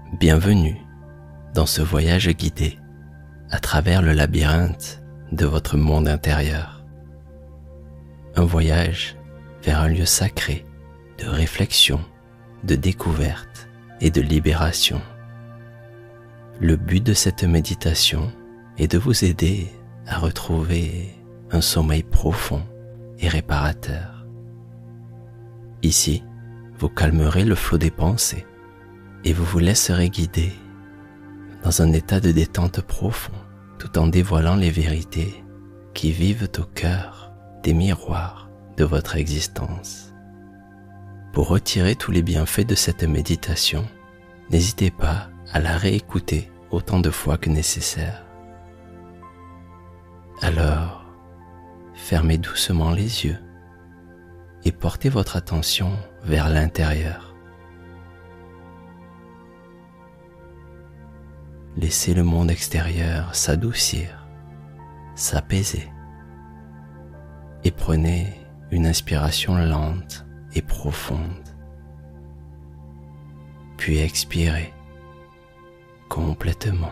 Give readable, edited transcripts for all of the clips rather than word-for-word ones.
Bienvenue dans ce voyage guidé à travers le labyrinthe de votre monde intérieur. Un voyage vers un lieu sacré de réflexion, de découverte et de libération. Le but de cette méditation est de vous aider à retrouver un sommeil profond et réparateur. Ici, vous calmerez le flot des pensées et vous vous laisserez guider dans un état de détente profond tout en dévoilant les vérités qui vivent au cœur des miroirs de votre existence. Pour retirer tous les bienfaits de cette méditation, n'hésitez pas à la réécouter autant de fois que nécessaire. Alors, fermez doucement les yeux et portez votre attention vers l'intérieur. Laissez le monde extérieur s'adoucir, s'apaiser et prenez une inspiration lente et profonde. Puis expirez complètement.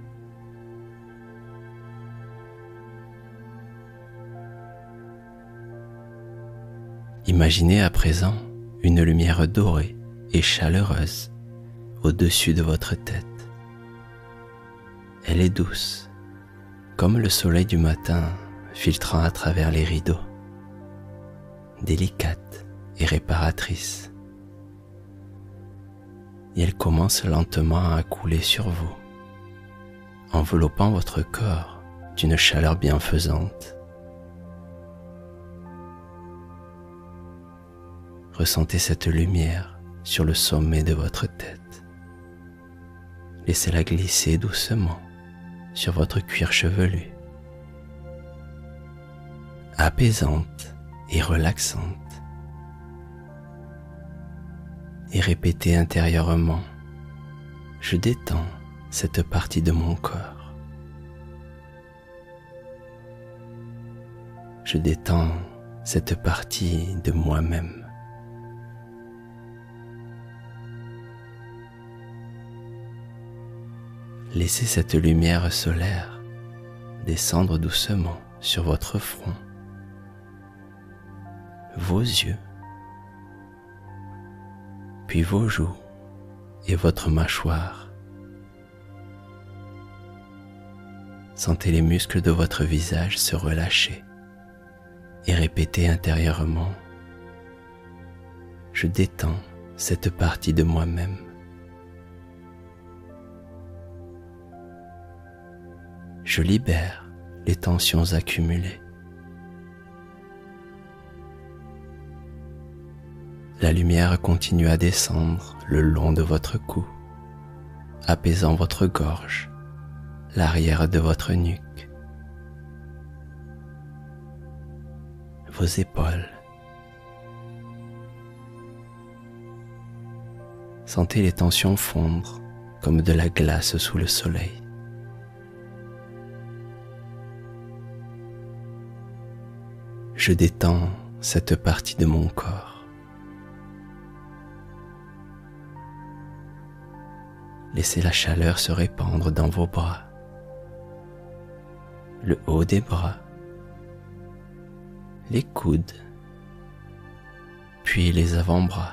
Imaginez à présent une lumière dorée et chaleureuse au-dessus de votre tête. Elle est douce, comme le soleil du matin filtrant à travers les rideaux, délicate et réparatrice. Et elle commence lentement à couler sur vous, enveloppant votre corps d'une chaleur bienfaisante. Ressentez cette lumière sur le sommet de votre tête. Laissez-la glisser doucement sur votre cuir chevelu, apaisante et relaxante. Et répétez intérieurement: je détends cette partie de mon corps. Je détends cette partie de moi-même. Laissez cette lumière solaire descendre doucement sur votre front, vos yeux, puis vos joues et votre mâchoire. Sentez les muscles de votre visage se relâcher et répétez intérieurement: je détends cette partie de moi-même. Je libère les tensions accumulées. La lumière continue à descendre le long de votre cou, apaisant votre gorge, l'arrière de votre nuque, vos épaules. Sentez les tensions fondre comme de la glace sous le soleil. Je détends cette partie de mon corps. Laissez la chaleur se répandre dans vos bras, le haut des bras, les coudes, puis les avant-bras,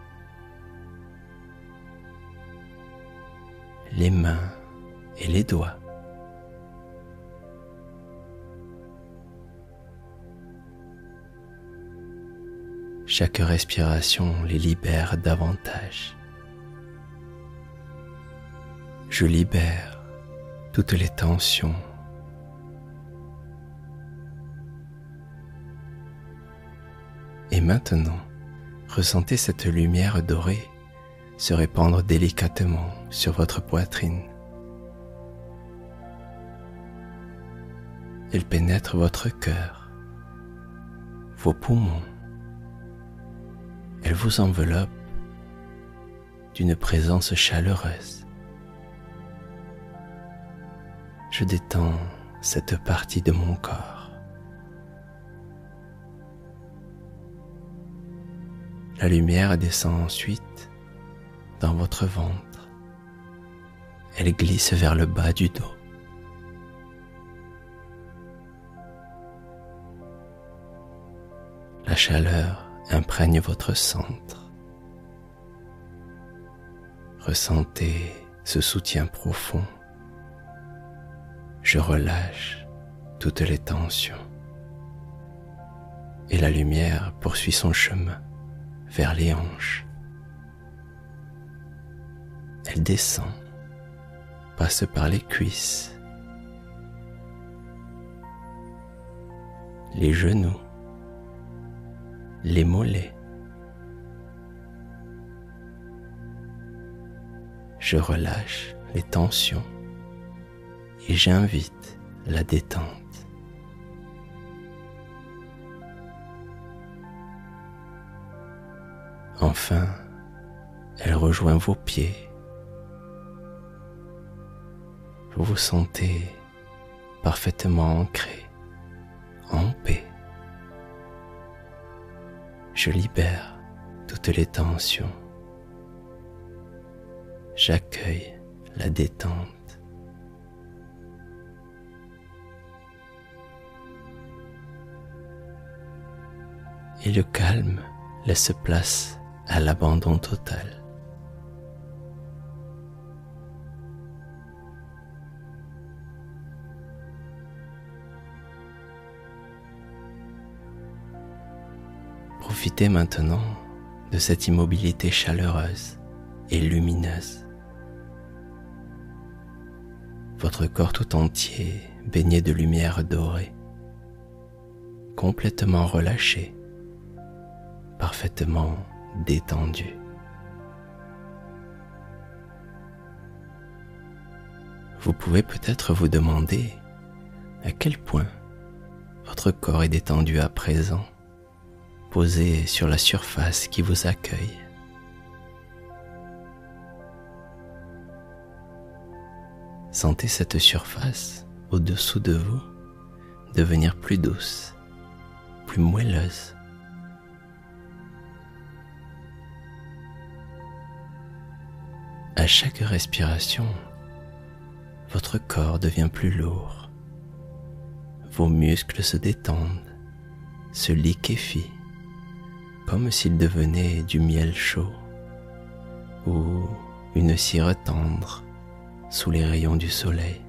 les mains et les doigts. Chaque respiration les libère davantage. Je libère toutes les tensions. Et maintenant, ressentez cette lumière dorée se répandre délicatement sur votre poitrine. Elle pénètre votre cœur, vos poumons. Elle vous enveloppe d'une présence chaleureuse. Je détends cette partie de mon corps. La lumière descend ensuite dans votre ventre, elle glisse vers le bas du dos. La chaleur imprègne votre centre. Ressentez ce soutien profond. Je relâche toutes les tensions. Et la lumière poursuit son chemin vers les hanches. Elle descend, passe par les cuisses, les genoux, les mollets. Je relâche les tensions et j'invite la détente. Enfin, elle rejoint vos pieds. Vous vous sentez parfaitement ancré, en paix. Je libère toutes les tensions. J'accueille la détente. Et le calme laisse place à l'abandon total. Profitez maintenant de cette immobilité chaleureuse et lumineuse. Votre corps tout entier baigné de lumière dorée, complètement relâché, parfaitement détendu. Vous pouvez peut-être vous demander à quel point votre corps est détendu à présent, posé sur la surface qui vous accueille. Sentez cette surface au-dessous de vous devenir plus douce, plus moelleuse. À chaque respiration, votre corps devient plus lourd. Vos muscles se détendent, se liquéfient, comme s'ils devenaient du miel chaud ou une cire tendre sous les rayons du soleil.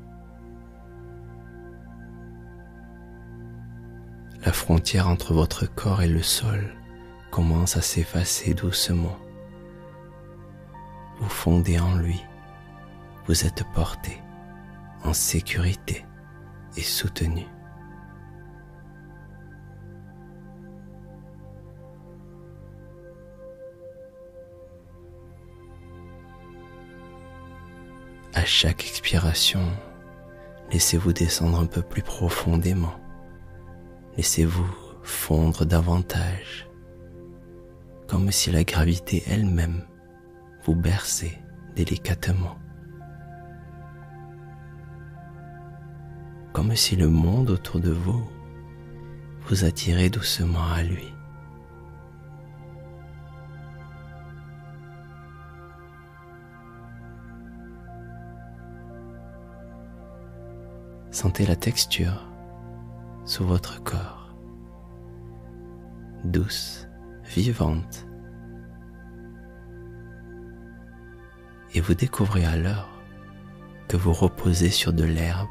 La frontière entre votre corps et le sol commence à s'effacer doucement. Vous fondez en lui, vous êtes porté en sécurité et soutenu. À chaque expiration, laissez-vous descendre un peu plus profondément. Laissez-vous fondre davantage, comme si la gravité elle-même vous bercez délicatement, comme si le monde autour de vous vous attirait doucement à lui. Sentez la texture sous votre corps, douce, vivante. Et vous découvrez alors que vous reposez sur de l'herbe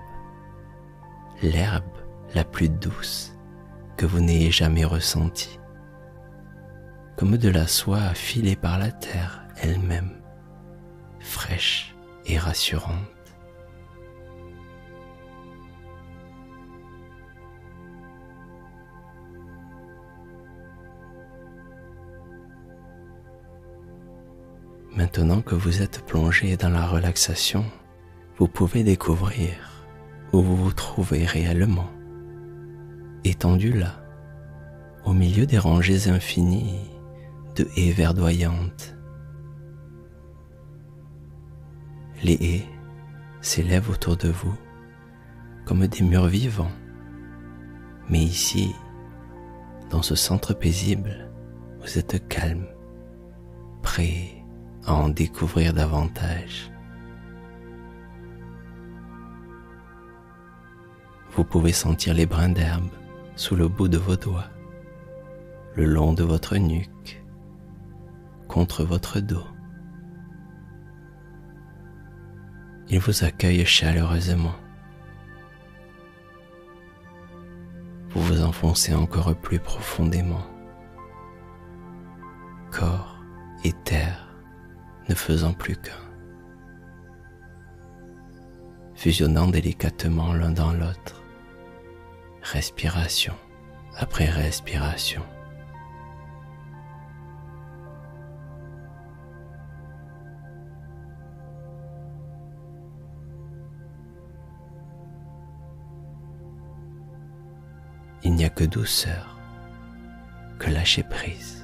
la plus douce que vous n'ayez jamais ressentie, comme de la soie filée par la terre elle-même, fraîche et rassurante. Maintenant que vous êtes plongé dans la relaxation, vous pouvez découvrir où vous vous trouvez réellement, étendu là, au milieu des rangées infinies de haies verdoyantes. Les haies s'élèvent autour de vous comme des murs vivants, mais ici, dans ce centre paisible, vous êtes calme, prêt à en découvrir davantage. Vous pouvez sentir les brins d'herbe sous le bout de vos doigts, le long de votre nuque, contre votre dos. Il vous accueille chaleureusement. Vous vous enfoncez encore plus profondément, corps et terre ne faisant plus qu'un, fusionnant délicatement l'un dans l'autre, respiration après respiration. Il n'y a que douceur, que lâcher prise.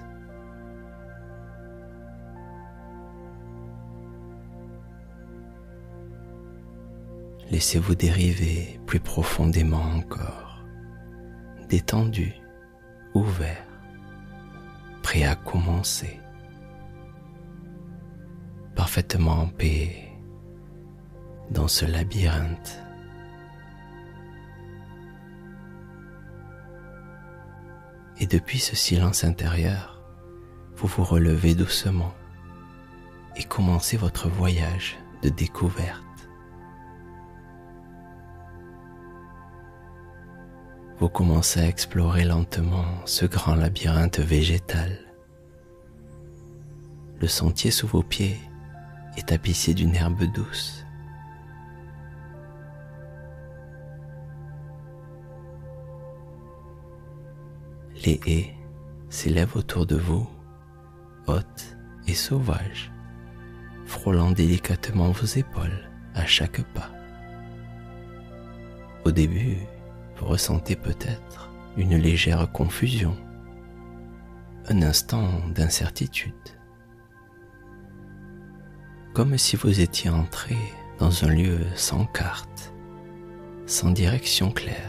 Laissez-vous dériver plus profondément encore, détendu, ouvert, prêt à commencer, parfaitement en paix dans ce labyrinthe. Et depuis ce silence intérieur, vous vous relevez doucement et commencez votre voyage de découverte. Vous commencez à explorer lentement ce grand labyrinthe végétal. Le sentier sous vos pieds est tapissé d'une herbe douce. Les haies s'élèvent autour de vous, hautes et sauvages, frôlant délicatement vos épaules à chaque pas. Au début, vous ressentez peut-être une légère confusion, un instant d'incertitude, comme si vous étiez entré dans un lieu sans carte, sans direction claire.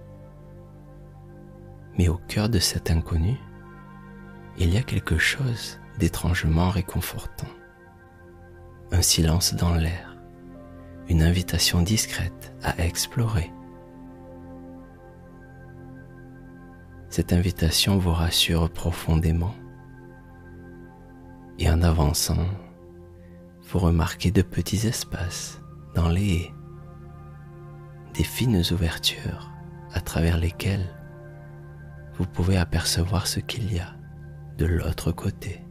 Mais au cœur de cet inconnu, il y a quelque chose d'étrangement réconfortant. Un silence dans l'air, une invitation discrète à explorer. Cette invitation vous rassure profondément et en avançant, vous remarquez de petits espaces dans les haies, des fines ouvertures à travers lesquelles vous pouvez apercevoir ce qu'il y a de l'autre côté.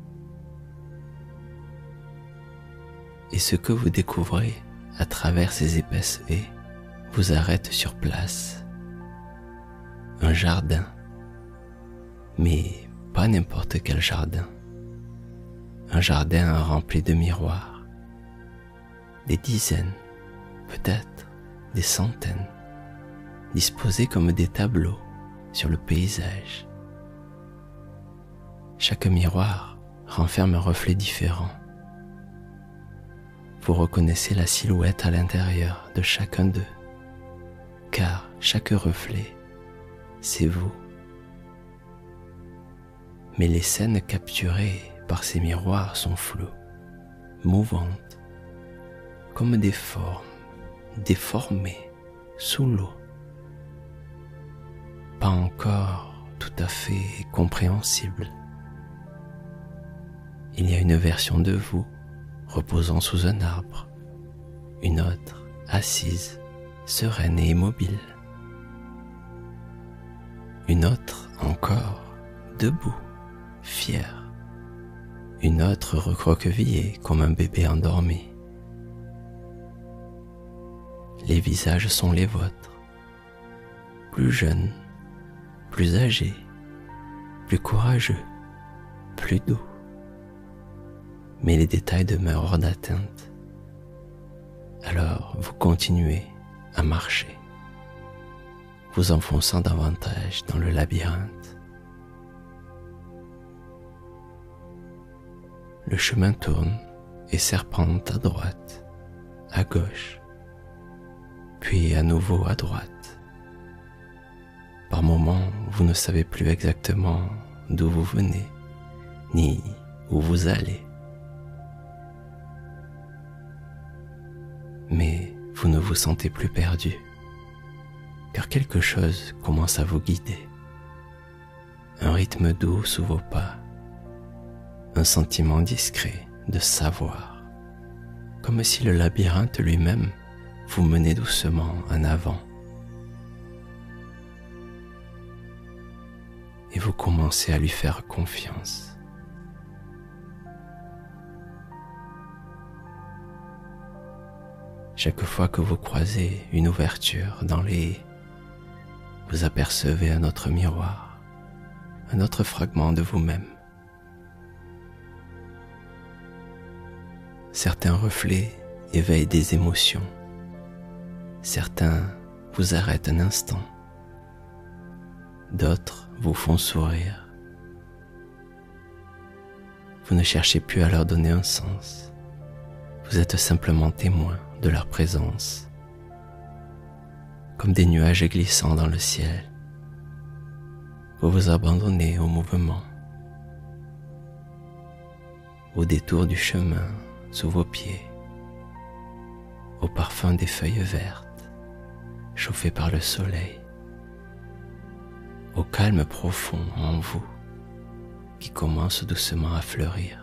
Et ce que vous découvrez à travers ces épaisses haies vous arrête sur place. Un jardin, mais pas n'importe quel jardin. Un jardin rempli de miroirs, des dizaines, peut-être des centaines, disposés comme des tableaux sur le paysage. Chaque miroir renferme un reflet différent. Vous reconnaissez la silhouette à l'intérieur de chacun d'eux, car chaque reflet, c'est vous. Mais les scènes capturées par ces miroirs sont floues, mouvantes, comme des formes déformées sous l'eau. Pas encore tout à fait compréhensible. Il y a une version de vous reposant sous un arbre, une autre assise, sereine et immobile, une autre encore debout, fière, une autre recroquevillée comme un bébé endormi. Les visages sont les vôtres, plus jeunes, plus âgés, plus courageux, plus doux. Mais les détails demeurent hors d'atteinte. Alors vous continuez à marcher, vous enfonçant davantage dans le labyrinthe. Le chemin tourne et serpente à droite, à gauche, puis à nouveau à droite. Par moments, vous ne savez plus exactement d'où vous venez, ni où vous allez. Mais vous ne vous sentez plus perdu. quelque chose commence à vous guider. Un rythme doux sous vos pas, un sentiment discret de savoir, comme si le labyrinthe lui-même vous menait doucement en avant. Et vous commencez à lui faire confiance. Chaque fois que vous croisez une ouverture dans les haies, vous apercevez un autre miroir, un autre fragment de vous-même. Certains reflets éveillent des émotions, certains vous arrêtent un instant, d'autres vous font sourire. Vous ne cherchez plus à leur donner un sens, vous êtes simplement témoin de leur présence, comme des nuages glissant dans le ciel. Vous vous abandonnez au mouvement, au détour du chemin sous vos pieds, au parfum des feuilles vertes, chauffées par le soleil, au calme profond en vous qui commence doucement à fleurir.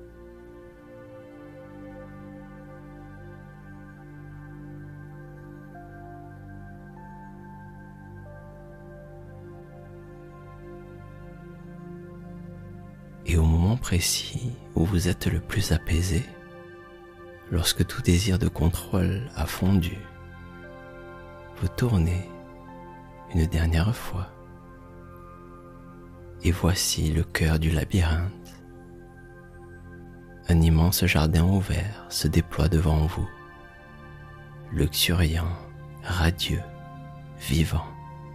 Et au moment précis où vous êtes le plus apaisé, lorsque tout désir de contrôle a fondu, vous tournez une dernière fois. Et voici le cœur du labyrinthe. Un immense jardin ouvert se déploie devant vous, luxuriant, radieux, vivant.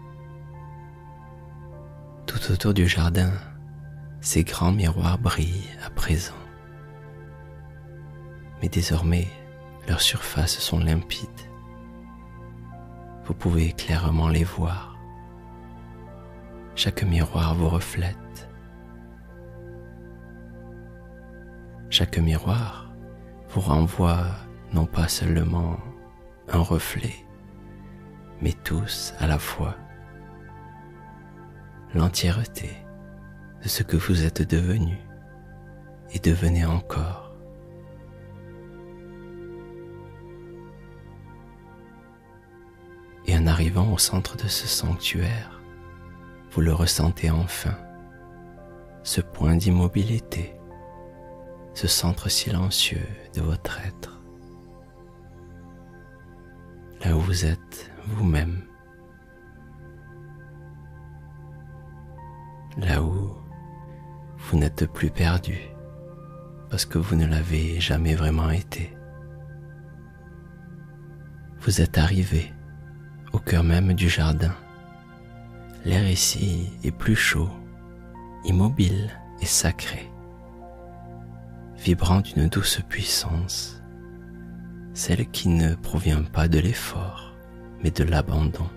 Tout autour du jardin, ces grands miroirs brillent à présent. Mais désormais, leurs surfaces sont limpides. Vous pouvez clairement les voir. Chaque miroir vous reflète. Chaque miroir vous renvoie non pas seulement un reflet, mais tous à la fois. L'entièreté de ce que vous êtes devenu et devenez encore. Et en arrivant au centre de ce sanctuaire, vous le ressentez enfin, ce point d'immobilité, ce centre silencieux de votre être, là où vous êtes vous-même, là où vous n'êtes plus perdu parce que vous ne l'avez jamais vraiment été. Vous êtes arrivé au cœur même du jardin. L'air ici est plus chaud, immobile et sacré, vibrant d'une douce puissance, celle qui ne provient pas de l'effort, mais de l'abandon.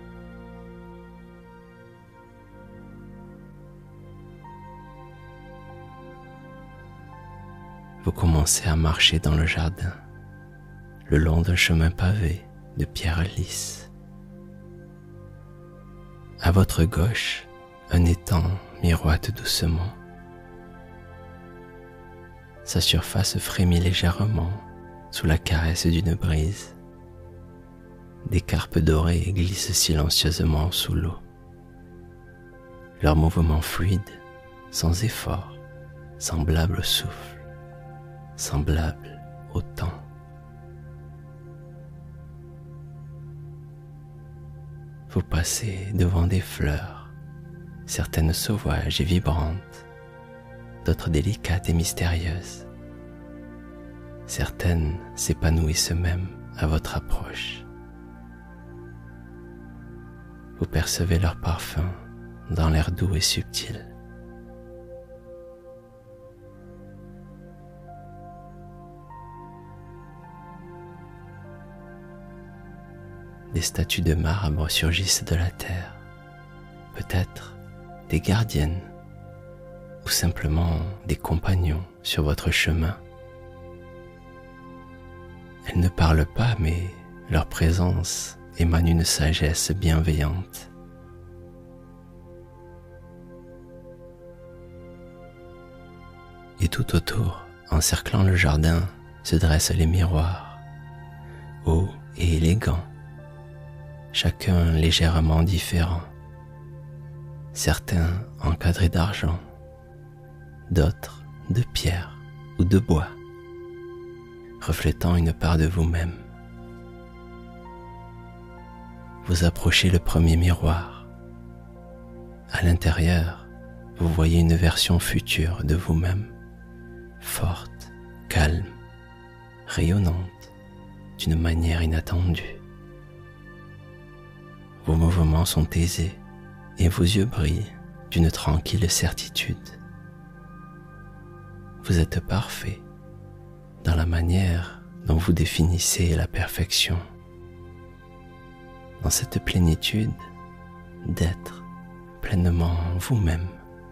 Vous commencez à marcher dans le jardin, le long d'un chemin pavé de pierres lisses. À votre gauche, un étang miroite doucement. Sa surface frémit légèrement sous la caresse d'une brise. Des carpes dorées glissent silencieusement sous l'eau. Leur mouvement fluide, sans effort, semblable au souffle, semblable au temps. Vous passez devant des fleurs, certaines sauvages et vibrantes, d'autres délicates et mystérieuses. Certaines s'épanouissent même à votre approche. Vous percevez leur parfum dans l'air doux et subtil. Des statues de marbre surgissent de la terre, peut-être des gardiennes ou simplement des compagnons sur votre chemin. Elles ne parlent pas, mais leur présence émane une sagesse bienveillante. Et tout autour, encerclant le jardin, se dressent les miroirs, hauts et élégants, chacun légèrement différent, certains encadrés d'argent, d'autres de pierre ou de bois, reflétant une part de vous-même. Vous approchez le premier miroir. À l'intérieur, vous voyez une version future de vous-même, forte, calme, rayonnante, d'une manière inattendue. Vos mouvements sont aisés et vos yeux brillent d'une tranquille certitude. Vous êtes parfait dans la manière dont vous définissez la perfection. Dans cette plénitude d'être pleinement vous-même.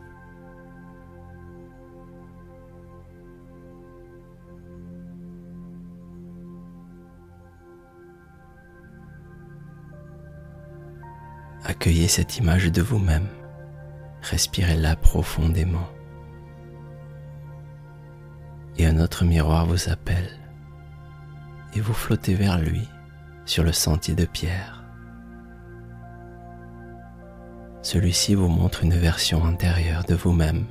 Accueillez cette image de vous-même, respirez-la profondément. Et un autre miroir vous appelle, et vous flottez vers lui sur le sentier de pierre. Celui-ci vous montre une version antérieure de vous-même,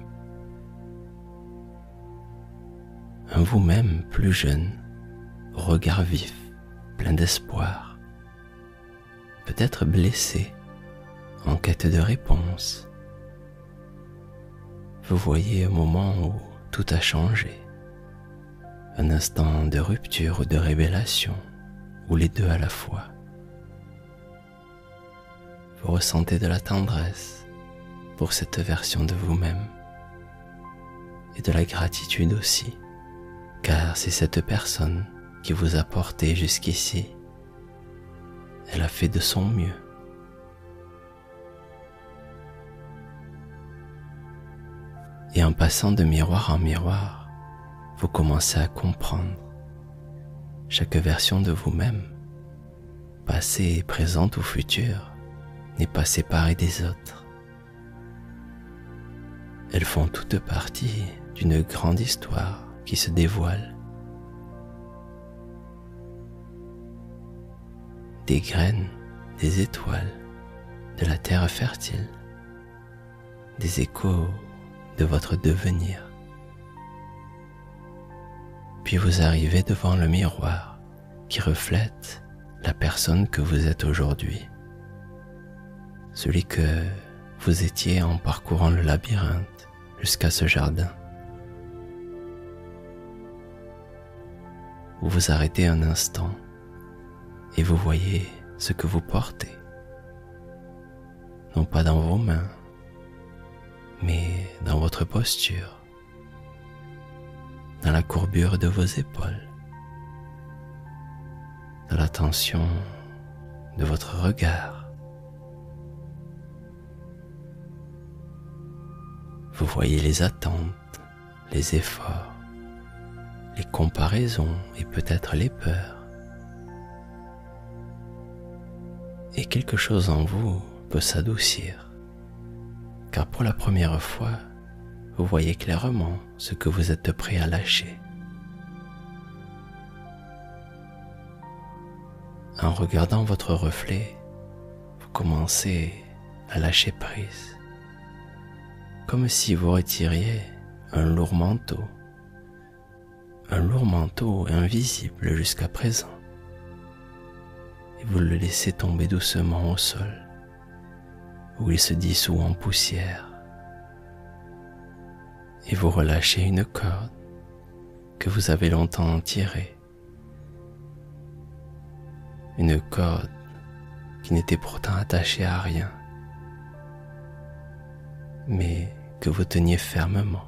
un vous-même plus jeune, au regard vif, plein d'espoir, peut-être blessé, en quête de réponse. Vous voyez un moment où tout a changé, un instant de rupture ou de révélation, ou les deux à la fois. Vous ressentez de la tendresse pour cette version de vous-même et de la gratitude aussi, car c'est cette personne qui vous a porté jusqu'ici. Elle a fait de son mieux. Et en passant de miroir en miroir, vous commencez à comprendre chaque version de vous-même, passée, présente ou future, n'est pas séparée des autres. Elles font toutes partie d'une grande histoire qui se dévoile. Des graines, des étoiles, de la terre fertile, des échos de votre devenir. Puis vous arrivez devant le miroir qui reflète la personne que vous êtes aujourd'hui. Celui que vous étiez en parcourant le labyrinthe jusqu'à ce jardin. Vous vous arrêtez un instant et vous voyez ce que vous portez. Non pas dans vos mains, mais dans votre posture, dans la courbure de vos épaules, dans la tension de votre regard. Vous voyez les attentes, les efforts, les comparaisons et peut-être les peurs. Et quelque chose en vous peut s'adoucir, car pour la première fois, vous voyez clairement ce que vous êtes prêt à lâcher. En regardant votre reflet, vous commencez à lâcher prise, comme si vous retiriez un lourd manteau invisible jusqu'à présent, et vous le laissez tomber doucement au sol, où il se dissout en poussière, et vous relâchez une corde que vous avez longtemps tirée, une corde qui n'était pourtant attachée à rien, mais que vous teniez fermement.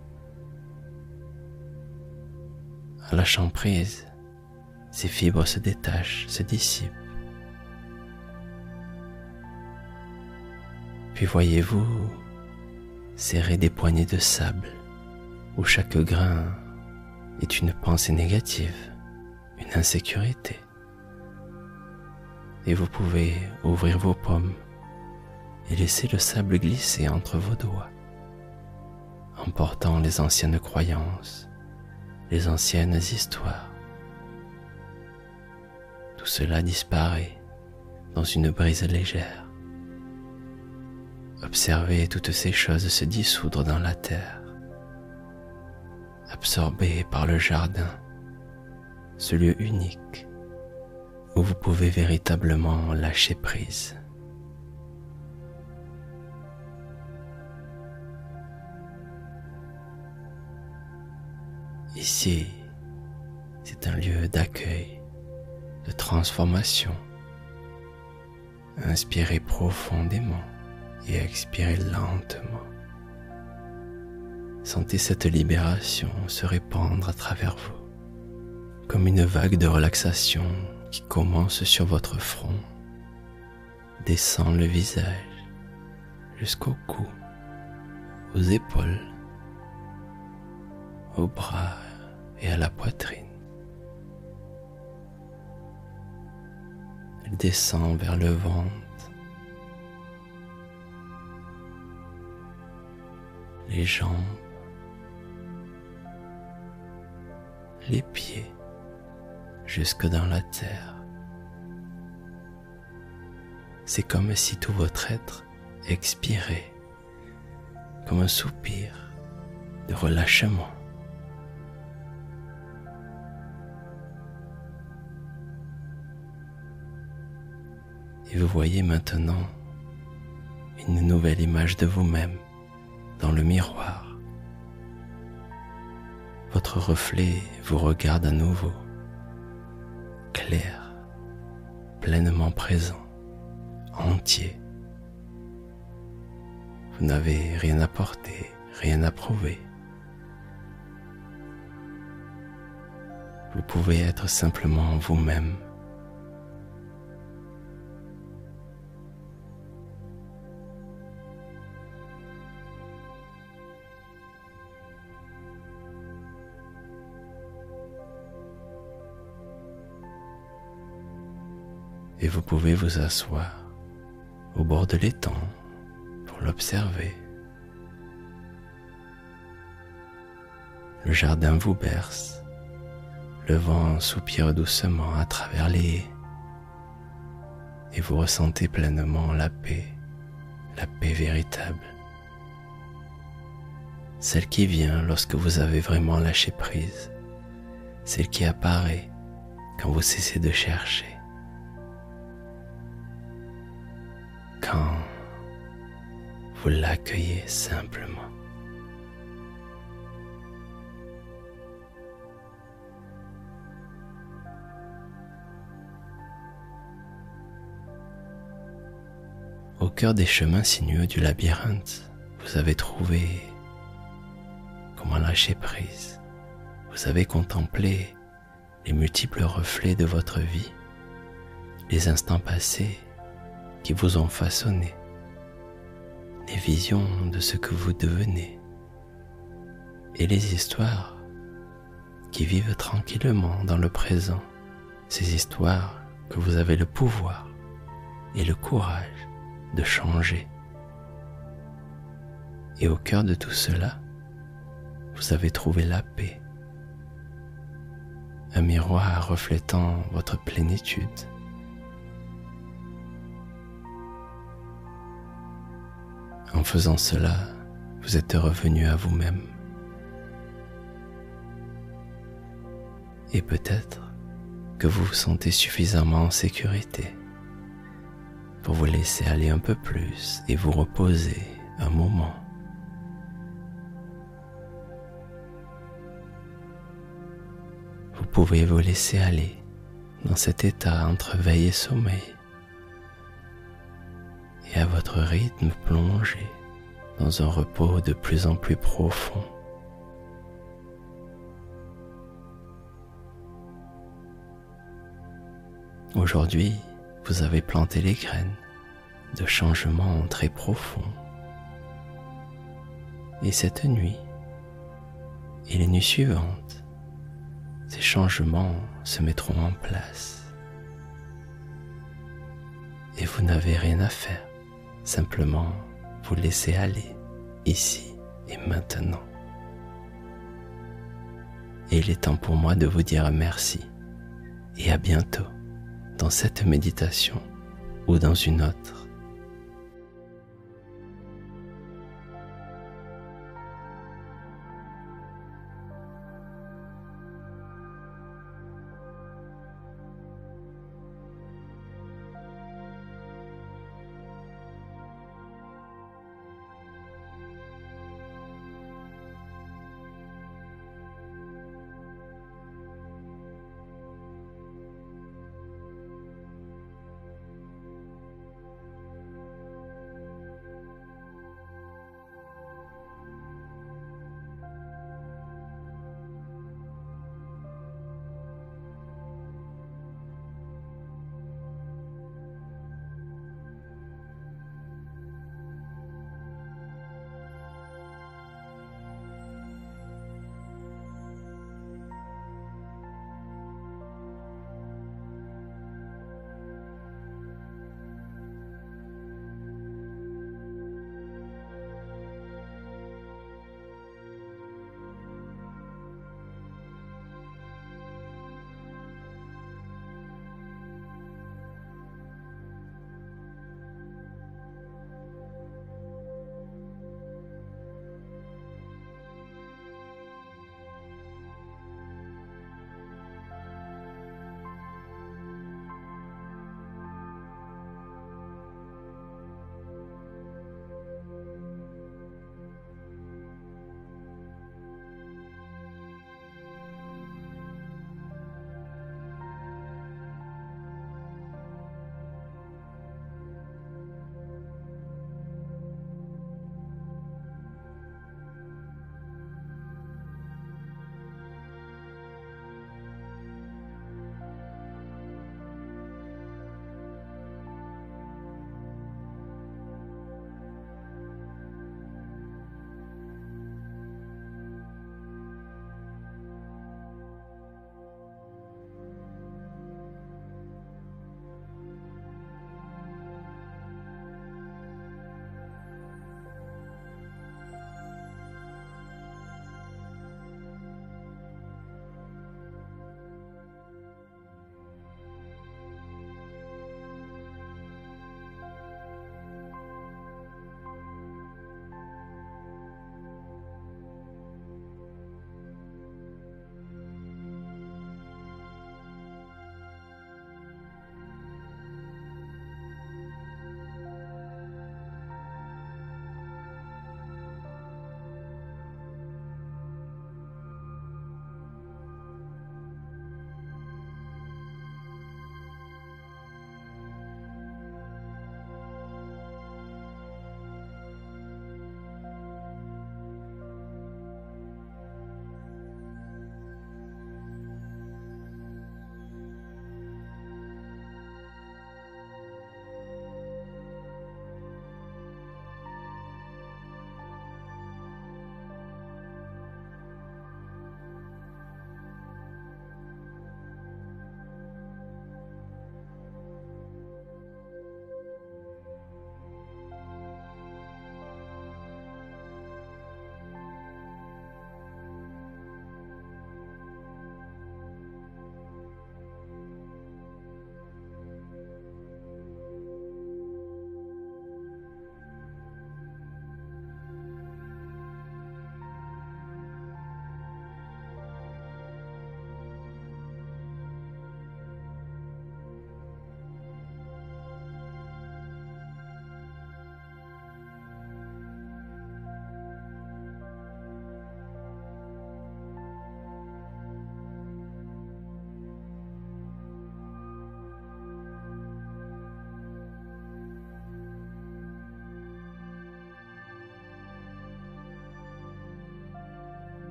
En lâchant prise, ces fibres se détachent, se dissipent. Puis voyez-vous serrer des poignées de sable où chaque grain est une pensée négative, une insécurité. Et vous pouvez ouvrir vos paumes et laisser le sable glisser entre vos doigts, emportant les anciennes croyances, les anciennes histoires. Tout cela disparaît dans une brise légère. Observez toutes ces choses se dissoudre dans la terre, absorbées par le jardin, ce lieu unique où vous pouvez véritablement lâcher prise. Ici, c'est un lieu d'accueil, de transformation. Inspirez profondément et expirez lentement. Sentez cette libération se répandre à travers vous, comme une vague de relaxation qui commence sur votre front, descend le visage jusqu'au cou, aux épaules, aux bras et à la poitrine. Elle descend vers le ventre, les jambes, les pieds, jusque dans la terre. C'est comme si tout votre être expirait, comme un soupir de relâchement. Et vous voyez maintenant une nouvelle image de vous-même dans le miroir. Votre reflet vous regarde à nouveau, clair, pleinement présent, entier. Vous n'avez rien à porter, rien à prouver. Vous pouvez être simplement vous-même. Et vous pouvez vous asseoir au bord de l'étang pour l'observer. Le jardin vous berce, le vent soupire doucement à travers les haies et vous ressentez pleinement la paix véritable, celle qui vient lorsque vous avez vraiment lâché prise, celle qui apparaît quand vous cessez de chercher. Quand vous l'accueillez simplement. Au cœur des chemins sinueux du labyrinthe, vous avez trouvé comment lâcher prise. Vous avez contemplé les multiples reflets de votre vie, les instants passés qui vous ont façonné, les visions de ce que vous devenez et les histoires qui vivent tranquillement dans le présent, ces histoires que vous avez le pouvoir et le courage de changer. Et au cœur de tout cela, vous avez trouvé la paix, un miroir reflétant votre plénitude. En faisant cela, vous êtes revenu à vous-même. Et peut-être que vous vous sentez suffisamment en sécurité pour vous laisser aller un peu plus et vous reposer un moment. Vous pouvez vous laisser aller dans cet état entre veille et sommeil et à votre rythme plonger dans un repos de plus en plus profond. Aujourd'hui, vous avez planté les graines de changements très profonds. Et cette nuit et les nuits suivantes, ces changements se mettront en place. Et vous n'avez rien à faire. Simplement vous laisser aller, ici et maintenant. et il est temps pour moi de vous dire merci et à bientôt dans cette méditation ou dans une autre.